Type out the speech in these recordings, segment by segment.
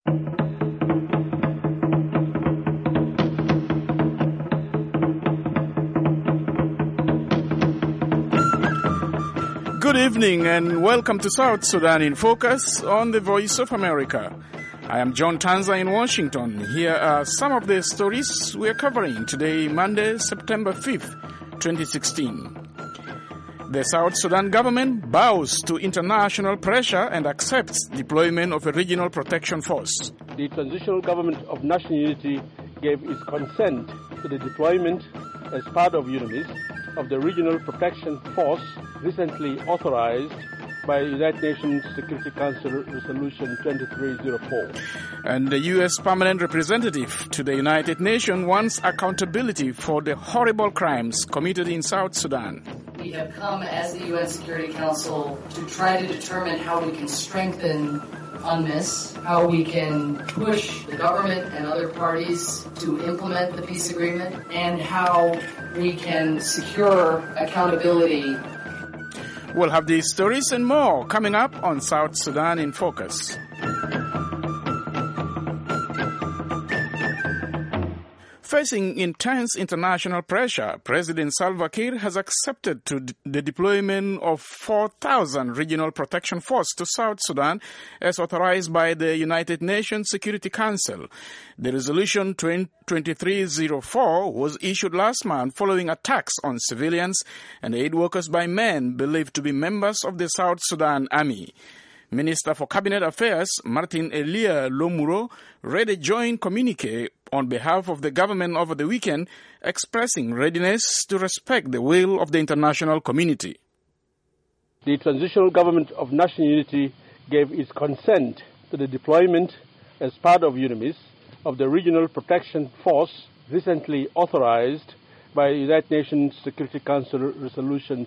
Good evening and welcome to South Sudan in Focus on the Voice of America. I am John Tanza in Washington. Here are some of the stories we are covering today, Monday, September 5th, 2016. The South Sudan government bows to international pressure and accepts deployment of a regional protection force. The Transitional Government of National Unity gave its consent to the deployment as part of UNAMIS of the Regional Protection Force recently authorized by United Nations Security Council Resolution 2304. And the U.S. Permanent Representative to the United Nations wants accountability for the horrible crimes committed in South Sudan. We have come as the UN Security Council to try to determine how we can strengthen UNMISS, how we can push the government and other parties to implement the peace agreement, and how we can secure accountability. We'll have these stories and more coming up on South Sudan in Focus. Facing intense international pressure, President Salva Kiir has accepted the deployment of 4,000 Regional Protection Force to South Sudan as authorized by the United Nations Security Council. The resolution 2304 was issued last month following attacks on civilians and aid workers by men believed to be members of the South Sudan Army. Minister for Cabinet Affairs Martin Elia Lomuro read a joint communique on behalf of the government over the weekend, expressing readiness to respect the will of the international community. The Transitional Government of National Unity gave its consent to the deployment as part of UNAMIS of the Regional Protection Force recently authorized by United Nations Security Council Resolution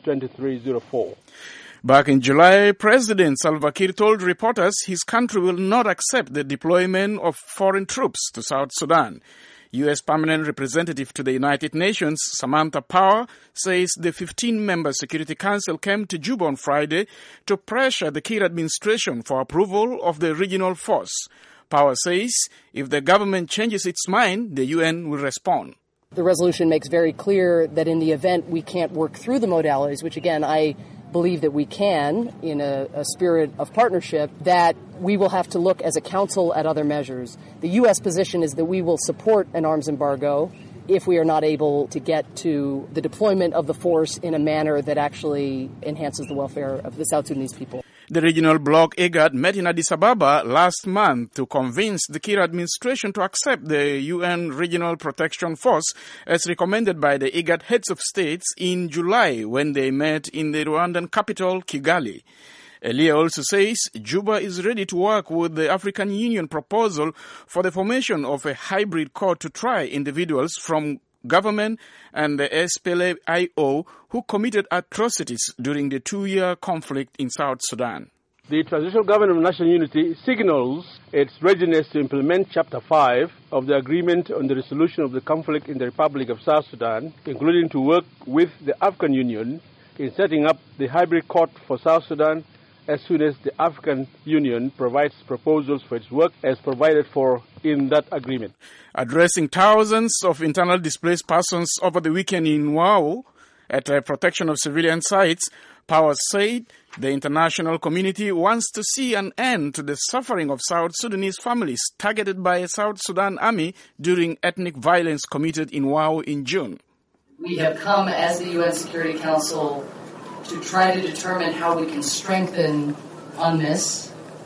2304. Back in July, President Salva Kiir told reporters his country will not accept the deployment of foreign troops to South Sudan. U.S. Permanent Representative to the United Nations, Samantha Power, says the 15-member Security Council came to Juba on Friday to pressure the Kiir administration for approval of the regional force. Power says if the government changes its mind, the UN will respond. The resolution makes very clear that in the event we can't work through the modalities, which again I believe that we can in a spirit of partnership, that we will have to look as a council at other measures. The U.S. position is that we will support an arms embargo if we are not able to get to the deployment of the force in a manner that actually enhances the welfare of the South Sudanese people. The regional bloc IGAD met in Addis Ababa last month to convince the Kiir administration to accept the UN Regional Protection Force as recommended by the IGAD heads of states in July when they met in the Rwandan capital, Kigali. Elia also says Juba is ready to work with the African Union proposal for the formation of a hybrid court to try individuals from government and the SPLA-IO who committed atrocities during the 2-year conflict in South Sudan. The Transitional Government of National Unity signals its readiness to implement Chapter 5 of the Agreement on the Resolution of the Conflict in the Republic of South Sudan, including to work with the African Union in setting up the hybrid court for South Sudan as soon as the African Union provides proposals for its work as provided for in that agreement. Addressing thousands of internally displaced persons over the weekend in Wau at a protection of civilian sites, Power said the international community wants to see an end to the suffering of South Sudanese families targeted by a South Sudan army during ethnic violence committed in Wau in June. We have come as the UN Security Council to try to determine how we can strengthen UNMISS,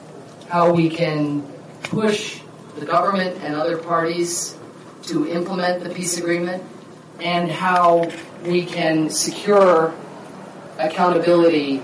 how we can push the government and other parties to implement the peace agreement, and how we can secure accountability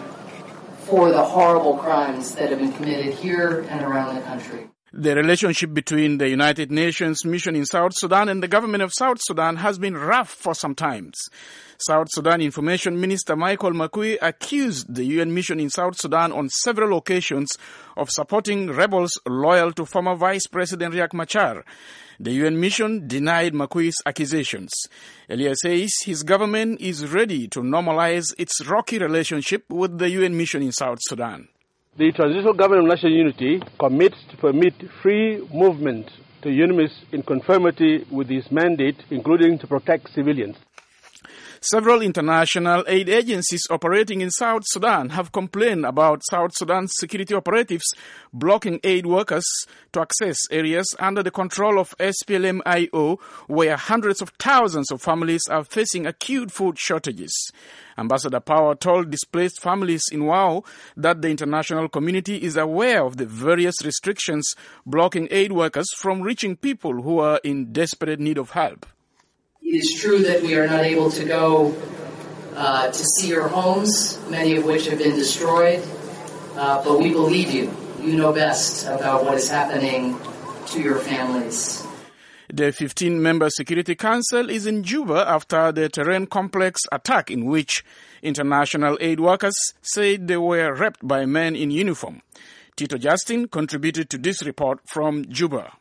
for the horrible crimes that have been committed here and around the country. The relationship between the United Nations mission in South Sudan and the government of South Sudan has been rough for some time. South Sudan Information Minister Michael Makui accused the UN mission in South Sudan on several occasions of supporting rebels loyal to former Vice President Riek Machar. The UN mission denied Makui's accusations. Elia says his government is ready to normalize its rocky relationship with the UN mission in South Sudan. The Transitional Government of National Unity commits to permit free movement to UNMISS in conformity with its mandate, including to protect civilians. Several international aid agencies operating in South Sudan have complained about South Sudan's security operatives blocking aid workers to access areas under the control of SPLM-IO, where hundreds of thousands of families are facing acute food shortages. Ambassador Power told displaced families in Wau that the international community is aware of the various restrictions blocking aid workers from reaching people who are in desperate need of help. It is true that we are not able to go to see your homes, many of which have been destroyed, but we believe you. You know best about what is happening to your families. The 15-member Security Council is in Juba after the terrain complex attack in which international aid workers said they were raped by men in uniform. Tito Justin contributed to this report from Juba.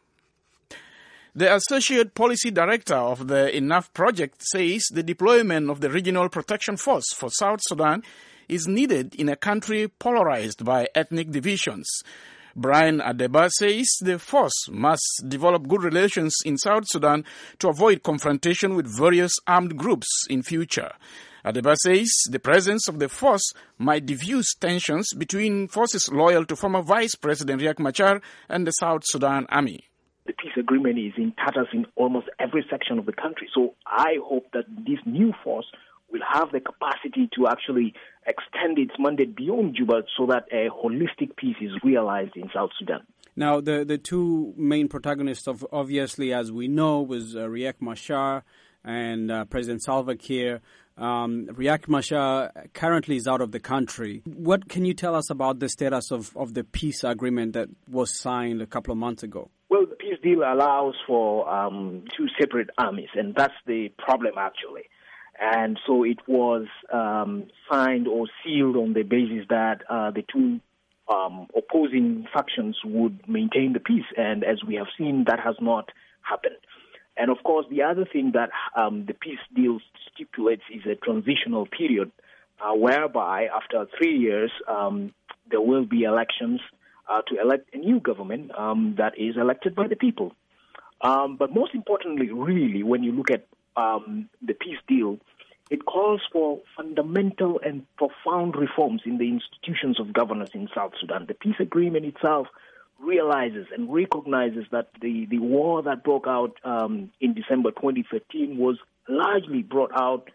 The Associate Policy Director of the Enough Project says the deployment of the Regional Protection Force for South Sudan is needed in a country polarized by ethnic divisions. Brian Adeba says the force must develop good relations in South Sudan to avoid confrontation with various armed groups in future. Adeba says the presence of the force might diffuse tensions between forces loyal to former Vice President Riek Machar and the South Sudan Army. The peace agreement is in tatters in almost every section of the country. So I hope that this new force will have the capacity to actually extend its mandate beyond Juba so that a holistic peace is realized in South Sudan. Now, the two main protagonists, obviously, as we know, was Riek Machar and President Salva Kiir. Riek Machar currently is out of the country. What can you tell us about the status of the peace agreement that was signed a couple of months ago? Well, the peace deal allows for two separate armies, and that's the problem, actually. And so it was signed or sealed on the basis that the two opposing factions would maintain the peace. And as we have seen, that has not happened. And, of course, the other thing that the peace deal stipulates is a transitional period whereby after 3 years there will be elections to elect a new government that is elected by the people. But most importantly, really, when you look at the peace deal, it calls for fundamental and profound reforms in the institutions of governance in South Sudan. The peace agreement itself realizes and recognizes that the war that broke out in December 2013 was largely brought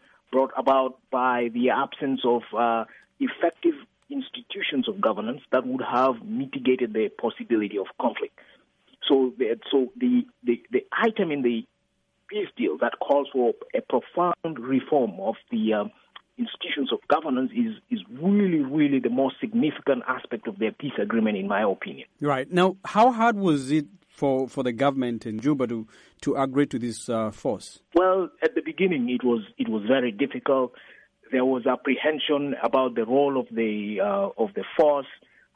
about by the absence of effective institutions of governance that would have mitigated the possibility of conflict. So the item in the peace deal that calls for a profound reform of the institutions of governance is really the most significant aspect of their peace agreement, in my opinion. Right. Now, how hard was it for the government in Juba to agree to this force? Well, at the beginning, it was very difficult. There was apprehension about the role of the force,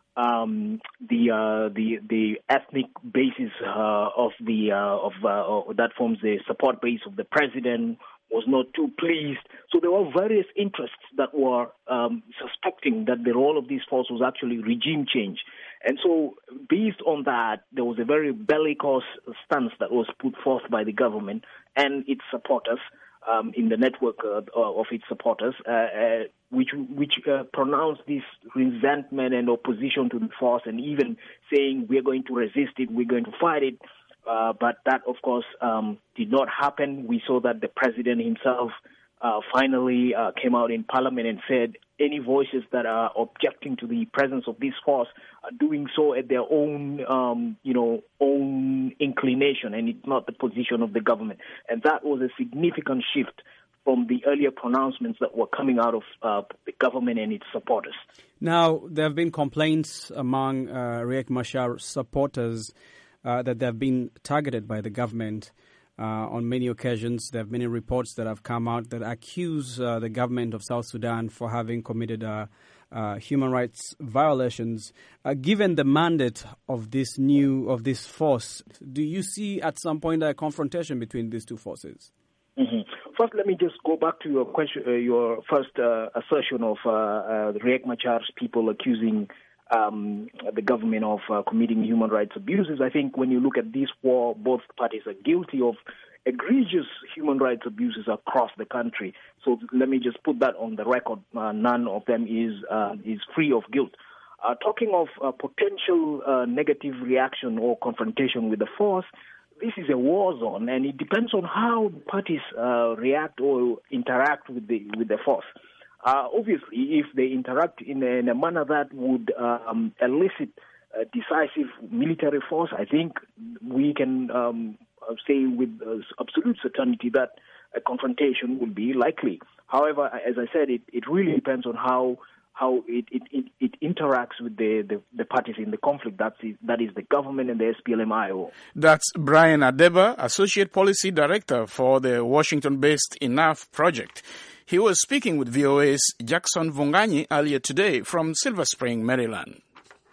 the ethnic basis of that forms the support base of the president was not too pleased. So there were various interests that were suspecting that the role of this force was actually regime change. And so based on that, there was a very bellicose stance that was put forth by the government and its supporters in the network of its supporters, which pronounced this resentment and opposition to the force and even saying we're going to resist it, we're going to fight it. But that, of course, did not happen. We saw that the president himself finally came out in parliament and said any voices that are objecting to the presence of this force are doing so at their own, own inclination, and it's not the position of the government. And that was a significant shift from the earlier pronouncements that were coming out of the government and its supporters. Now, there have been complaints among Riek Machar supporters that they have been targeted by the government on many occasions. There have many reports that have come out that accuse the government of South Sudan for having committed human rights violations. Given the mandate of this force, do you see at some point a confrontation between these two forces? Mm-hmm. First, let me just go back to your question, your first assertion of Riek Machar's people accusing the government of committing human rights abuses. I think when you look at this war, both parties are guilty of egregious human rights abuses across the country. So let me just put that on the record. None of them is free of guilt. Talking of potential negative reaction or confrontation with the force, this is a war zone, and it depends on how parties react or interact with the force. Obviously, if they interact in a manner that would elicit decisive military force, I think we can say with absolute certainty that a confrontation will be likely. However, as I said, it really depends on how it interacts with the parties in the conflict. That is the government and the SPLM-IO. That's Brian Adeba, Associate Policy Director for the Washington-based Enough Project. He was speaking with VOA's Jackson Vunganyi earlier today from Silver Spring, Maryland.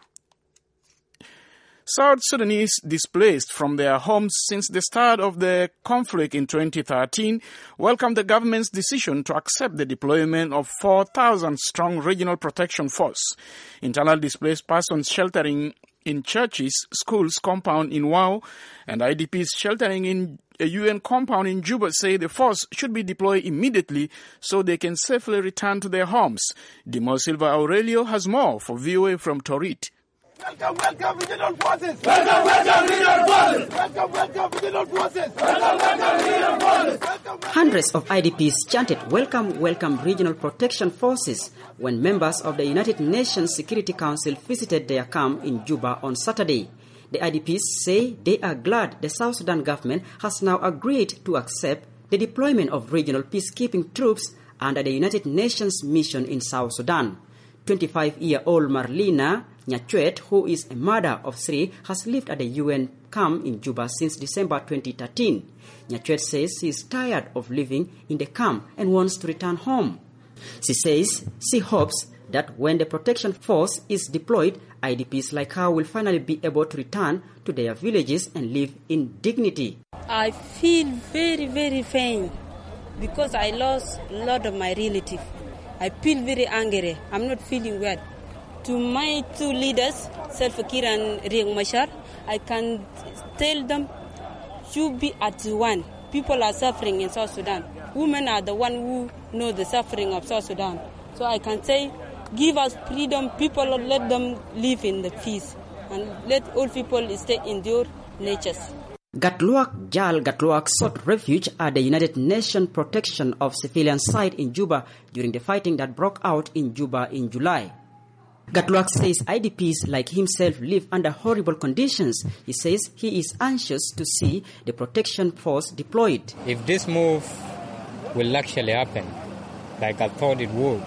South Sudanese displaced from their homes since the start of the conflict in 2013 welcomed the government's decision to accept the deployment of 4,000-strong regional protection force. Internally displaced persons sheltering in churches, schools compound in Wau, and IDPs sheltering in a UN compound in Juba say the force should be deployed immediately so they can safely return to their homes. Dimo Silva Aurelio has more for VOA from Torit. Welcome, regional forces! Welcome, regional forces! Welcome, regional forces! Welcome, regional forces! Hundreds of IDPs chanted, welcome, regional protection forces when members of the United Nations Security Council visited their camp in Juba on Saturday. The IDPs say they are glad the South Sudan government has now agreed to accept the deployment of regional peacekeeping troops under the United Nations mission in South Sudan. 25-year-old Marlena Nyachwet, who is a mother of 3, has lived at the UN camp in Juba since December 2013. Nyachwet says she is tired of living in the camp and wants to return home. She says she hopes that when the protection force is deployed, IDPs like her will finally be able to return to their villages and live in dignity. I feel very, very pain because I lost a lot of my relatives. I feel very angry. I'm not feeling well. To my 2 leaders, Salva Kiir and Riek Machar, I can tell them, you be at one. People are suffering in South Sudan. Women are the one who know the suffering of South Sudan. So I can say, give us freedom, people, let them live in the peace. And let all people stay in their natures. Gatluak Jal Gatluak sought refuge at the United Nations Protection of Civilian site in Juba during the fighting that broke out in Juba in July. Gatluak says IDPs like himself live under horrible conditions. He says he is anxious to see the protection force deployed. If this move will actually happen, like I thought it would,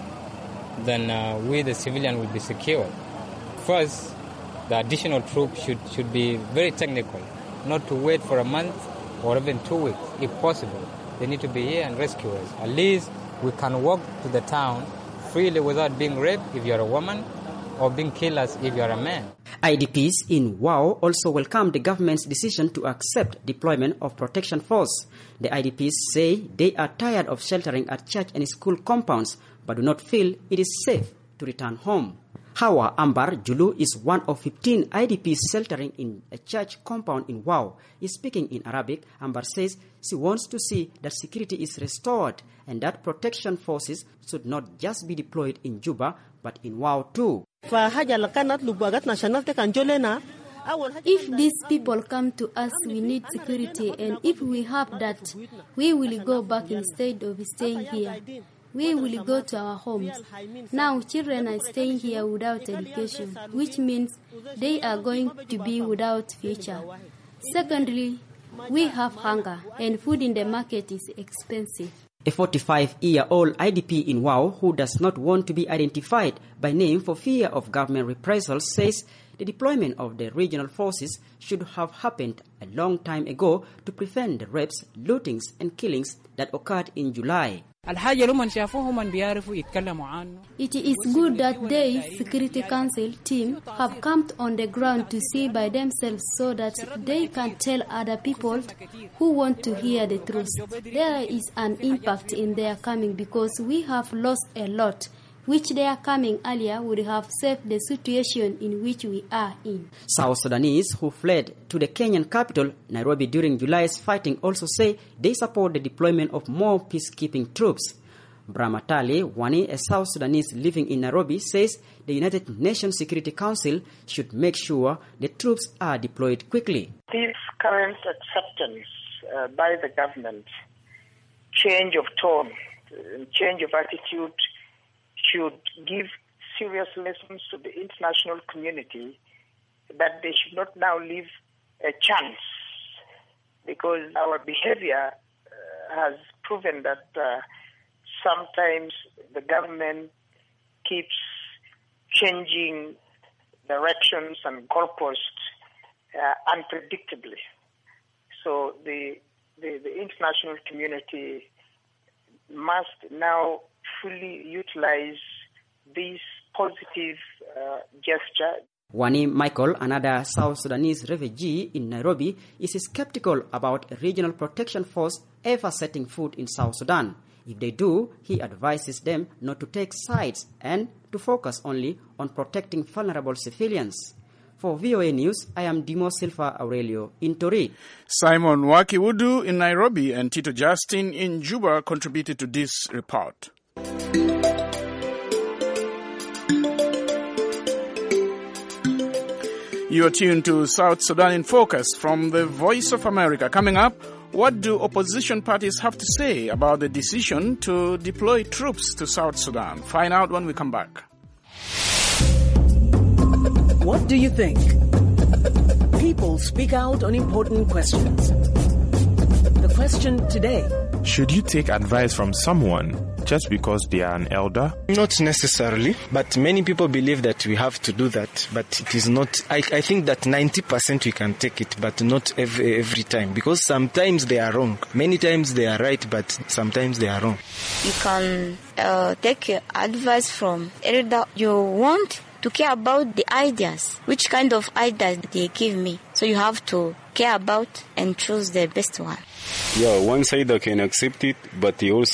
then we the civilian will be secure. First, the additional troops should be very technical, not to wait for a month or even 2 weeks, if possible. They need to be here and rescue us. At least we can walk to the town freely without being raped if you're a woman, or being killed as if you are a man. IDPs in Wau also welcomed the government's decision to accept deployment of protection force. The IDPs say they are tired of sheltering at church and school compounds, but do not feel it is safe to return home. Hawa Ambar Julu is one of 15 IDPs sheltering in a church compound in Wau. Speaking in Arabic, Ambar says she wants to see that security is restored and that protection forces should not just be deployed in Juba, but in Wau too. If these people come to us, we need security, and if we have that, we will go back instead of staying here. We will go to our homes. Now children are staying here without education, which means they are going to be without future. Secondly, we have hunger, and food in the market is expensive. A 45-year-old IDP in Wau who does not want to be identified by name for fear of government reprisals says the deployment of the regional forces should have happened a long time ago to prevent the rapes, lootings, and killings that occurred in July. It is good that the Security Council team have camped on the ground to see by themselves so that they can tell other people who want to hear the truth. There is an impact in their coming because we have lost a lot which their coming earlier would have saved the situation in which we are in. South Sudanese who fled to the Kenyan capital, Nairobi, during July's fighting also say they support the deployment of more peacekeeping troops. Bramatali Wani, a South Sudanese living in Nairobi, says the United Nations Security Council should make sure the troops are deployed quickly. This current acceptance by the government, change of tone, change of attitude, should give serious lessons to the international community that they should not now leave a chance, because our behavior has proven that sometimes the government keeps changing directions and goalposts unpredictably. So the international community must now fully utilize this positive gesture. Wani Michael, another South Sudanese refugee in Nairobi, is skeptical about a regional protection force ever setting foot in South Sudan. If they do, he advises them not to take sides and to focus only on protecting vulnerable civilians. For VOA News, I am Dimo Silva Aurelio in Tori. Simon Wakiwudu in Nairobi and Tito Justin in Juba contributed to this report. You are tuned to South Sudan in Focus from the Voice of America. Coming up, what do opposition parties have to say about the decision to deploy troops to South Sudan? Find out when we come back. What do you think? People speak out on important questions. The question today: should you take advice from someone just because they are an elder? Not necessarily, but many people believe that we have to do that, but it is not. I think that 90% we can take it, but not every time, because sometimes they are wrong. Many times they are right, but sometimes they are wrong. You can take advice from elder you want to care about the ideas, which kind of ideas they give me. So you have to care about and choose the best one. Yeah, one side I can accept it, but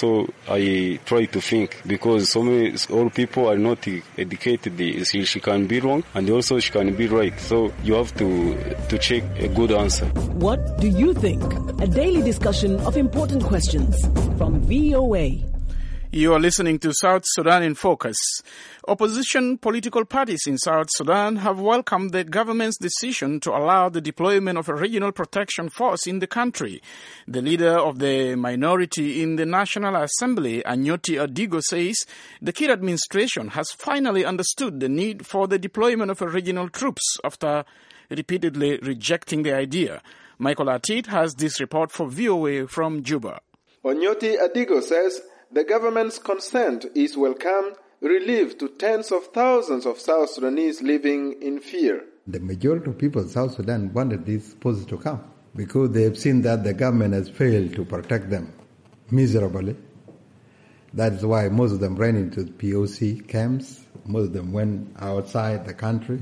I try to think, because all people are not educated. She can be wrong and also she can be right. So you have to check a good answer. What do you think? A daily discussion of important questions from VOA. You are listening to South Sudan in Focus. Opposition political parties in South Sudan have welcomed the government's decision to allow the deployment of a regional protection force in the country. The leader of the minority in the National Assembly, Anyoti Adigo, says the Kir administration has finally understood the need for the deployment of a regional troops after repeatedly rejecting the idea. Michael Atit has this report for VOA from Juba. Anyoti Adigo says the government's consent is welcome relief to tens of thousands of South Sudanese living in fear. The majority of people in South Sudan wanted this force to come because they have seen that the government has failed to protect them miserably. That is why most of them ran into the POC camps. Most of them went outside the country.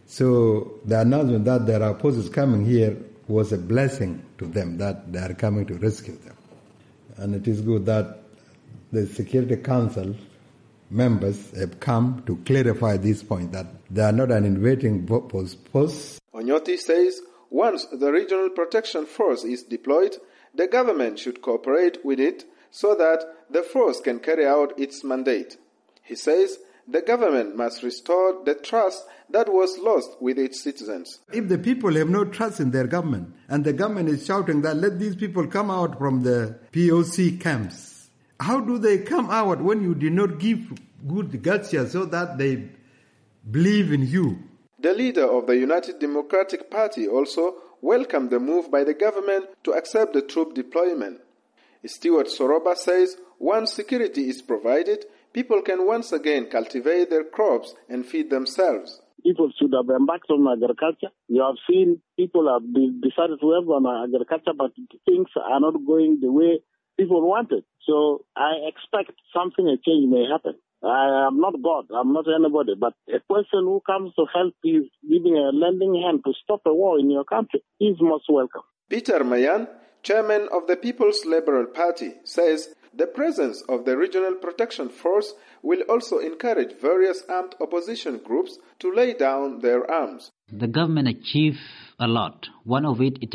So the announcement that there are forces coming here was a blessing to them, that they are coming to rescue them. And it is good that the Security Council members have come to clarify this point, that they are not an invading force. Anyoti says once the Regional Protection Force is deployed, the government should cooperate with it so that the force can carry out its mandate. He says the government must restore the trust that was lost with its citizens. If the people have no trust in their government, and the government is shouting that let these people come out from the POC camps, how do they come out when you did not give good gotcha so that they believe in you? The leader of the United Democratic Party also welcomed the move by the government to accept the troop deployment. Stuart Soroba says once security is provided, people can once again cultivate their crops and feed themselves. People should have embarked on agriculture. You have seen people have decided to have on agriculture, but things are not going the way people wanted. So I expect a change may happen. I am not God, I'm not anybody, but a person who comes to help is giving a lending hand to stop a war in your country is most welcome. Peter Mayan, chairman of the People's Liberal Party, says the presence of the Regional Protection Force will also encourage various armed opposition groups to lay down their arms. The government achieved a lot. One of it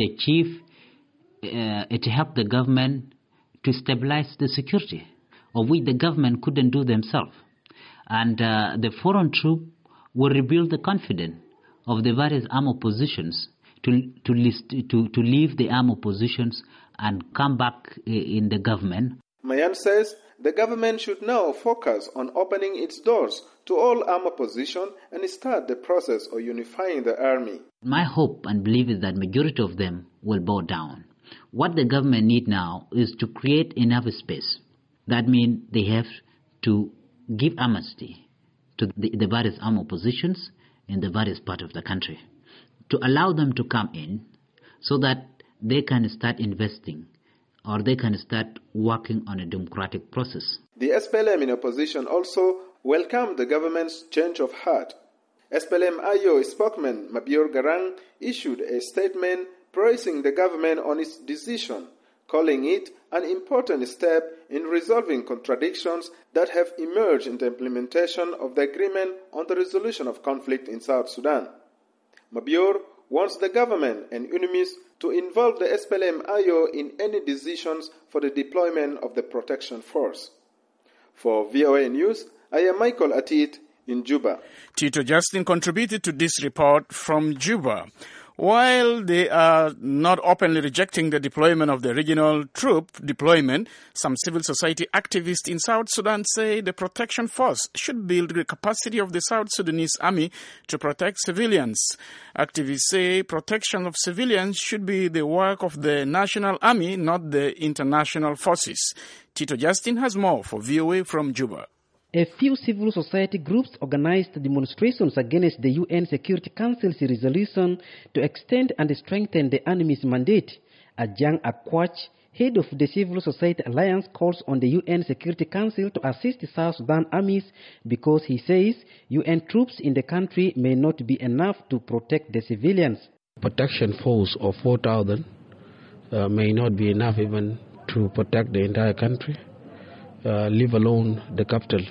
helped the government to stabilize the security, of which the government couldn't do themselves. And the foreign troops will rebuild the confidence of the various armed oppositions to leave the armed oppositions and come back in the government. Mayan says the government should now focus on opening its doors to all armed opposition and start the process of unifying the army. My hope and belief is that majority of them will bow down. What the government need now is to create enough space. That means they have to give amnesty to the various armed oppositions in the various parts of the country, to allow them to come in so that they can start investing or they can start working on a democratic process. The SPLM in opposition also welcomed the government's change of heart. SPLM-IO spokesman Mabior Garang issued a statement praising the government on its decision, calling it an important step in resolving contradictions that have emerged in the implementation of the agreement on the resolution of conflict in South Sudan. Mabior wants the government and UNMISS to involve the SPLM-IO in any decisions for the deployment of the protection force. For VOA News, I am Michael Atit in Juba. Tito Justin contributed to this report from Juba. While they are not openly rejecting the deployment of the regional troop deployment, some civil society activists in South Sudan say the protection force should build the capacity of the South Sudanese army to protect civilians. Activists say protection of civilians should be the work of the national army, not the international forces. Tito Justin has more for VOA from Juba. A few civil society groups organized demonstrations against the UN Security Council's resolution to extend and strengthen the enemy's mandate. Ajang Akwach, head of the Civil Society Alliance, calls on the UN Security Council to assist the South Sudan armies because he says UN troops in the country may not be enough to protect the civilians. Protection force of 4,000 may not be enough even to protect the entire country, leave alone the capital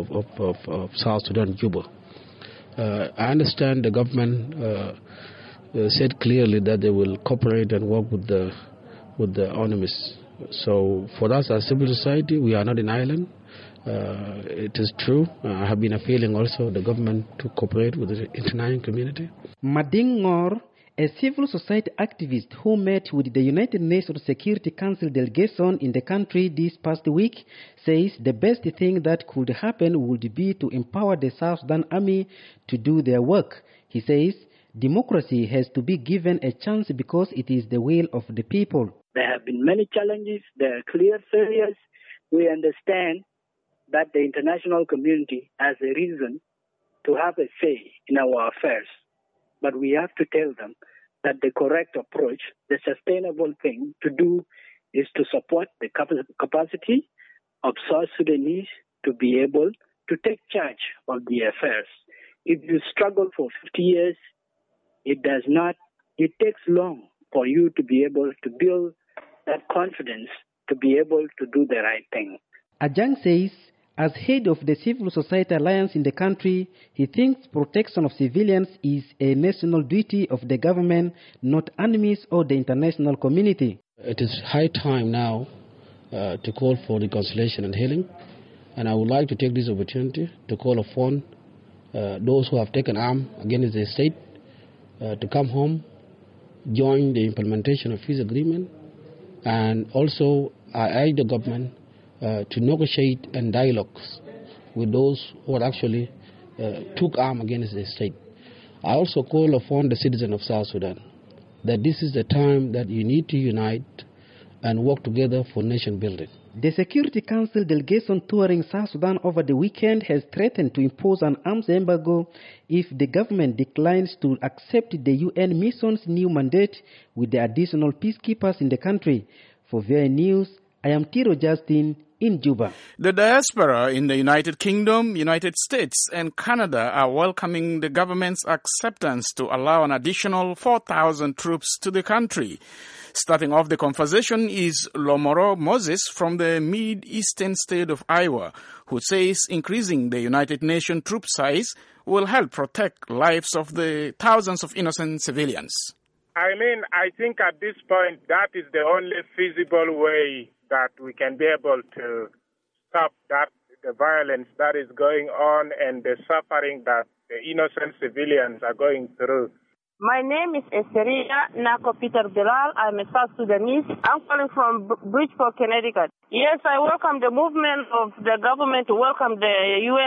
of South Sudan, Juba. I understand the government said clearly that they will cooperate and work with the enemies. So for us as civil society, we are not an island. It is true. I have been appealing also the government to cooperate with the international community. Mading Ngor, a civil society activist who met with the United Nations Security Council delegation in the country this past week, says the best thing that could happen would be to empower the South Sudan army to do their work. He says democracy has to be given a chance because it is the will of the people. There have been many challenges. There are clear failures. We understand that the international community has a reason to have a say in our affairs. But we have to tell them that the correct approach, the sustainable thing to do, is to support the capacity of South Sudanese to be able to take charge of the affairs. If you struggle for 50 years, it takes long for you to be able to build that confidence to be able to do the right thing. Ajang says, as head of the Civil Society Alliance in the country, he thinks protection of civilians is a national duty of the government, not enemies or the international community. It is high time now to call for reconciliation and healing, and I would like to take this opportunity to call upon those who have taken arm against the state to come home, join the implementation of peace agreement, and also I urge the government to negotiate and dialogues with those who actually took arm against the state. I also call upon the citizens of South Sudan that this is the time that you need to unite and work together for nation building. The Security Council delegation touring South Sudan over the weekend has threatened to impose an arms embargo if the government declines to accept the UN mission's new mandate with the additional peacekeepers in the country. For VOA News, I am Tiro Justin in Juba. The diaspora in the United Kingdom, United States, and Canada are welcoming the government's acceptance to allow an additional 4,000 troops to the country. Starting off the conversation is Lomoro Moses from the mid-eastern state of Iowa, who says increasing the United Nations troop size will help protect lives of the thousands of innocent civilians. I think at this point that is the only feasible way that we can be able to stop the violence that is going on and the suffering that the innocent civilians are going through. My name is Esseria Nako Peter Bilal. I'm a South Sudanese. I'm calling from Bridgeport, Connecticut. Yes, I welcome the movement of the government to welcome the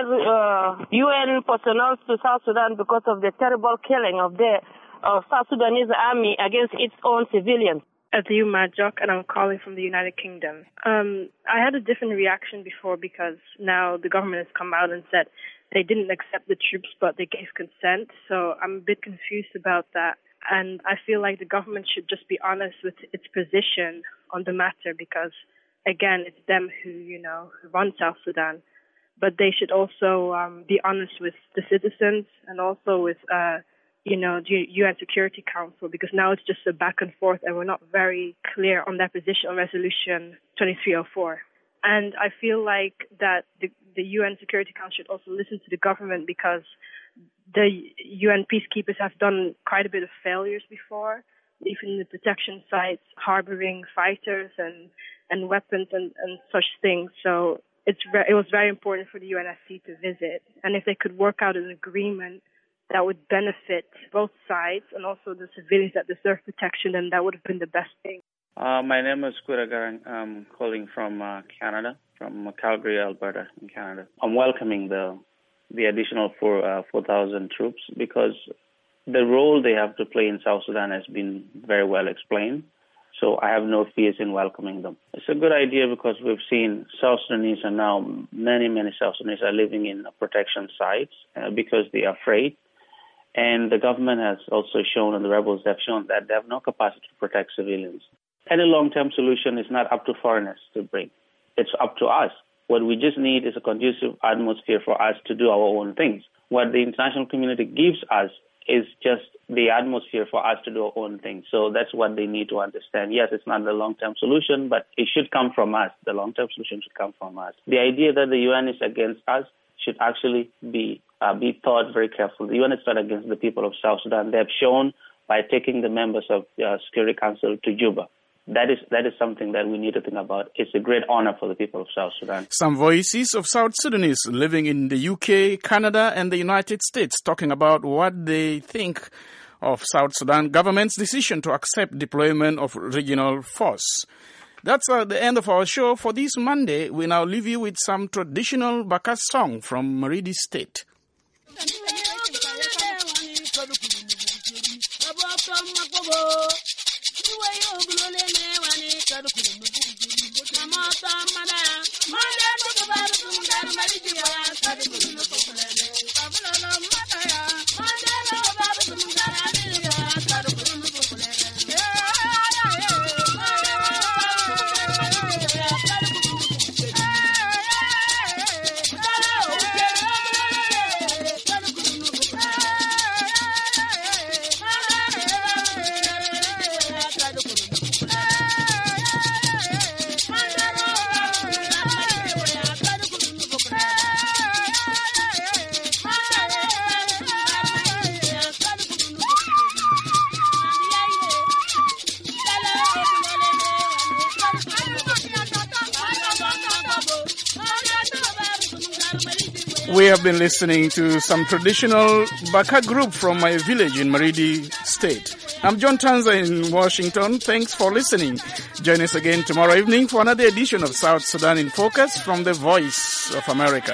UN personnel to South Sudan because of the terrible killing of the South Sudanese army against its own civilians. Adieu Majok, and I'm calling from the United Kingdom. I had a different reaction before because now the government has come out and said they didn't accept the troops, but they gave consent. So I'm a bit confused about that. And I feel like the government should just be honest with its position on the matter because, again, it's them who run South Sudan. But they should also be honest with the citizens and also with the UN Security Council, because now it's just a back and forth and we're not very clear on their position on Resolution 2304. And I feel like that the UN Security Council should also listen to the government because the UN peacekeepers have done quite a bit of failures before, even the protection sites harboring fighters and weapons and such things. So it was very important for the UNSC to visit. And if they could work out an agreement that would benefit both sides and also the civilians that deserve protection, then that would have been the best thing. My name is Kura Garang. I'm calling from Canada, from Calgary, Alberta, in Canada. I'm welcoming the additional 4,000 troops because the role they have to play in South Sudan has been very well explained. So I have no fears in welcoming them. It's a good idea because we've seen South Sudanese and now many South Sudanese are living in protection sites because they are afraid. And the government has also shown, and the rebels have shown, that they have no capacity to protect civilians. Any long-term solution is not up to foreigners to bring. It's up to us. What we just need is a conducive atmosphere for us to do our own things. What the international community gives us is just the atmosphere for us to do our own things. So that's what they need to understand. Yes, it's not the long-term solution, but it should come from us. The long-term solution should come from us. The idea that the UN is against us should actually be thought very carefully. The UN is not against the people of South Sudan. They have shown by taking the members of the Security Council to Juba. That is something that we need to think about. It's a great honor for the people of South Sudan. Some voices of South Sudanese living in the UK, Canada, and the United States talking about what they think of South Sudan government's decision to accept deployment of regional force. That's the end of our show for this Monday. We now leave you with some traditional Baka song from Maridi State. We have been listening to some traditional Baka group from my village in Maridi State. I'm John Tanza in Washington. Thanks for listening. Join us again tomorrow evening for another edition of South Sudan in Focus from the Voice of America.